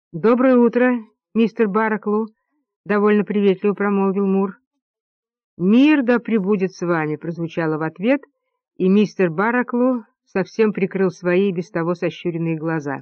— Доброе утро, мистер Бараклу, — довольно приветливо промолвил Мур. — Мир да пребудет с вами, — прозвучало в ответ, и мистер Бараклу совсем прикрыл свои без того сощуренные глаза.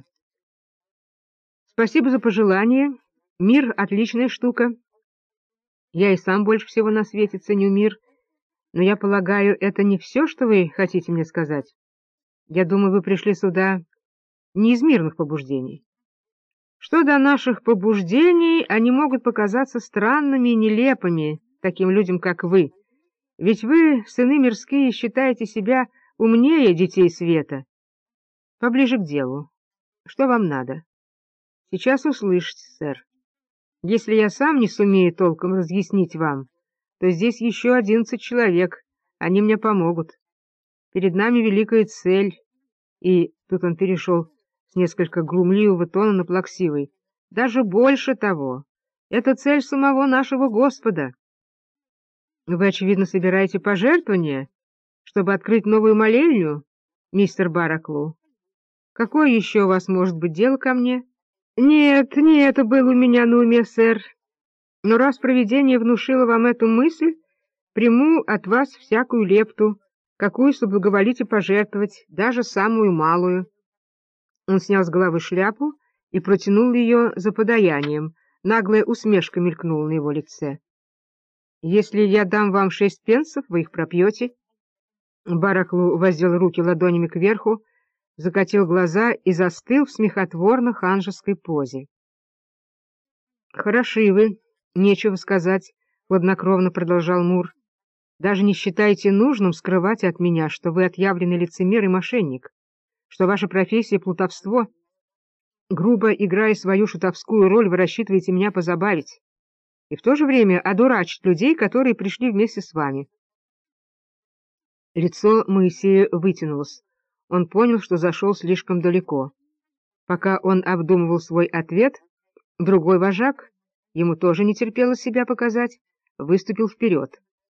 — Спасибо за пожелание. Мир — отличная штука. Я и сам больше всего на свете ценю мир, но я полагаю, это не все, что вы хотите мне сказать. Я думаю, вы пришли сюда не из мирных побуждений. Что до наших побуждений, они могут показаться странными и нелепыми таким людям, как вы, ведь вы, сыны мирские, считаете себя умнее детей света. Поближе к делу. Что вам надо? Сейчас услышите, сэр. Если я сам не сумею толком разъяснить вам, то здесь еще 11 человек, они мне помогут. Перед нами великая цель, и тут он перешел с несколько глумливого тона на плаксивый. Даже больше того, это цель самого нашего Господа. Вы, очевидно, собираете пожертвования, чтобы открыть новую молельню, мистер Бараклу? Какое еще у вас может быть дело ко мне? Нет, не это было у меня на уме, сэр. Но раз провидение внушило вам эту мысль, приму от вас всякую лепту, какую соблаговолите пожертвовать, даже самую малую. Он снял с головы шляпу и протянул ее за подаянием. Наглая усмешка мелькнула на его лице. — Если я дам вам 6 пенсов, вы их пропьете. Бараклу воздел руки ладонями кверху, закатил глаза и застыл в смехотворно-ханжеской позе. — Хороши вы, нечего сказать, — хладнокровно продолжал Мур. — Даже не считаете нужным скрывать от меня, что вы отъявленный лицемер и мошенник, что ваша профессия — плутовство. Грубо играя свою шутовскую роль, вы рассчитываете меня позабавить и в то же время одурачить людей, которые пришли вместе с вами. Лицо Моисея вытянулось. Он понял, что зашел слишком далеко. Пока он обдумывал свой ответ, другой вожак, ему тоже не терпелось себя показать, выступил вперед.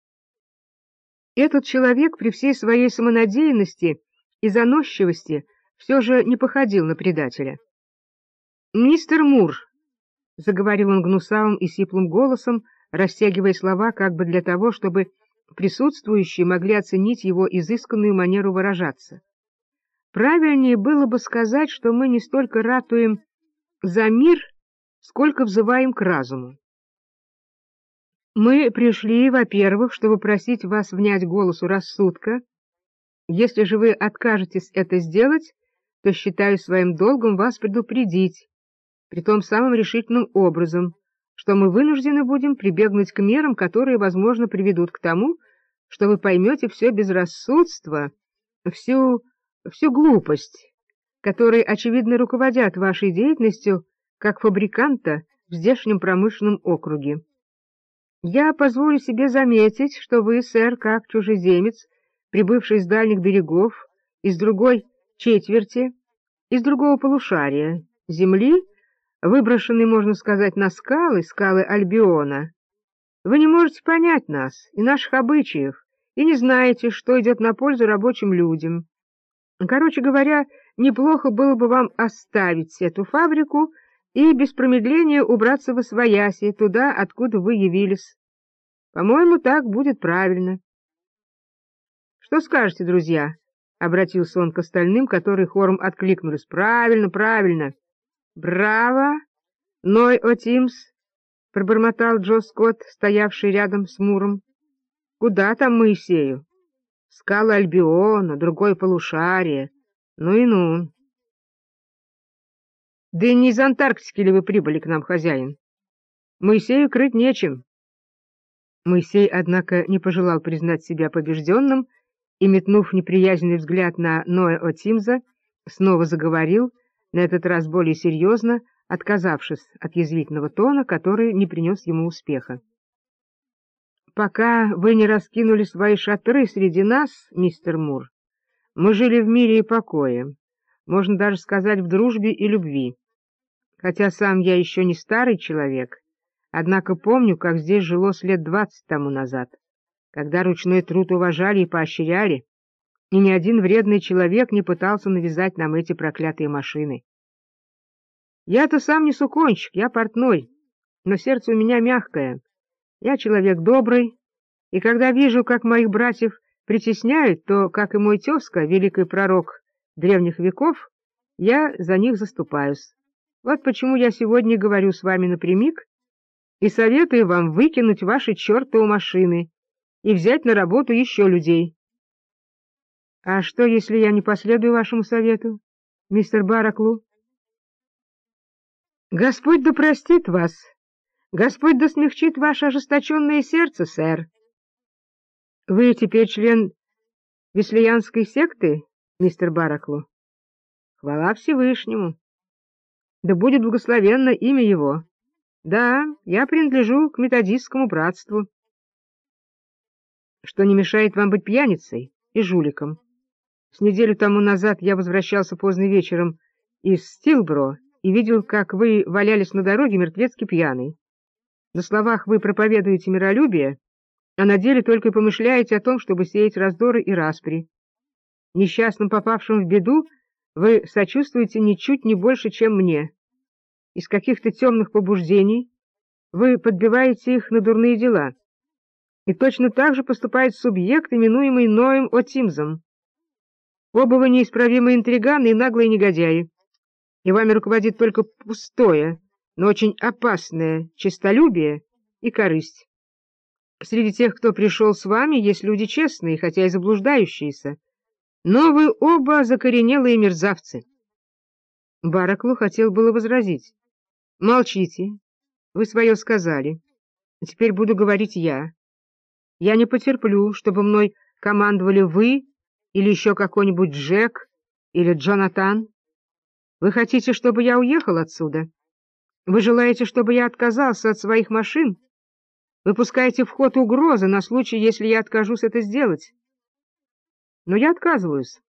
Этот человек при всей своей самонадеянности и заносчивости все же не походил на предателя. — Мистер Мур, — заговорил он гнусавым и сиплым голосом, растягивая слова как бы для того, чтобы присутствующие могли оценить его изысканную манеру выражаться. Правильнее было бы сказать, что мы не столько ратуем за мир, сколько взываем к разуму. Мы пришли, во-первых, чтобы просить вас внять голосу рассудка. Если же вы откажетесь это сделать, то считаю своим долгом вас предупредить, притом самым решительным образом, что мы вынуждены будем прибегнуть к мерам, которые, возможно, приведут к тому, что вы поймете все безрассудство, всю глупость, которые, очевидно, руководят вашей деятельностью как фабриканта в здешнем промышленном округе. Я позволю себе заметить, что вы, сэр, как чужеземец, прибывший с дальних берегов, из другой четверти, из другого полушария земли, выброшенный, можно сказать, на скалы Альбиона, вы не можете понять нас и наших обычаев, и не знаете, что идет на пользу рабочим людям. Короче говоря, неплохо было бы вам оставить эту фабрику и без промедления убраться во свояси, туда, откуда вы явились. По-моему, так будет правильно. — Что скажете, друзья? — обратился он к остальным, которые хором откликнулись. — Правильно, правильно. — Браво! Ной Отимс! — пробормотал Джо Скотт, стоявший рядом с Муром. — Куда там Моисею? Скалы Альбиона, другое полушарие. Ну и ну. — Да и не из Антарктики ли вы прибыли к нам, хозяин? Моисею крыть нечем. Моисей, однако, не пожелал признать себя побежденным и, метнув неприязненный взгляд на Ноя Отимза, снова заговорил, на этот раз более серьезно, отказавшись от язвительного тона, который не принес ему успеха. «Пока вы не раскинули свои шатры среди нас, мистер Мур, мы жили в мире и покое, можно даже сказать, в дружбе и любви. Хотя сам я еще не старый человек, однако помню, как здесь жилось лет 20 тому назад, когда ручной труд уважали и поощряли, и ни один вредный человек не пытался навязать нам эти проклятые машины. Я-то сам не суконщик, я портной, но сердце у меня мягкое. Я человек добрый, и когда вижу, как моих братьев притесняют, то, как и мой тезка, великий пророк древних веков, я за них заступаюсь. Вот почему я сегодня говорю с вами напрямик и советую вам выкинуть ваши чертовы машины и взять на работу еще людей. — А что, если я не последую вашему совету, мистер Бараклу? — Господь да простит вас, Господь да смягчит ваше ожесточенное сердце, сэр. — Вы теперь член Веслиянской секты, мистер Бараклу? — Хвала Всевышнему! Да будет благословенно имя его. Да, я принадлежу к методистскому братству. Что не мешает вам быть пьяницей и жуликом. С неделю тому назад я возвращался поздно вечером из Стилбро и видел, как вы валялись на дороге мертвецки пьяный. На словах вы проповедуете миролюбие, а на деле только и помышляете о том, чтобы сеять раздоры и распри. Несчастным, попавшим в беду, вы сочувствуете ничуть не больше, чем мне. Из каких-то темных побуждений вы подбиваете их на дурные дела. И точно так же поступает субъект, именуемый Ноем Отимзом. Оба вы неисправимые интриганы и наглые негодяи, и вами руководит только пустое, но очень опасное честолюбие и корысть. Среди тех, кто пришел с вами, есть люди честные, хотя и заблуждающиеся, но вы оба закоренелые мерзавцы. Бараклу хотел было возразить. — Молчите, вы свое сказали, а теперь буду говорить я. Я не потерплю, чтобы мной командовали вы или еще какой-нибудь Джек или Джонатан. Вы хотите, чтобы я уехал отсюда? Вы желаете, чтобы я отказался от своих машин? Вы пускаете в ход угрозы на случай, если я откажусь это сделать. Но я отказываюсь.